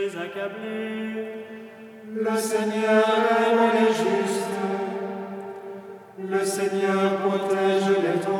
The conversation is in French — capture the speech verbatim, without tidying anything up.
les accabler. Le Seigneur aime les justes. Le Seigneur protège les tombés.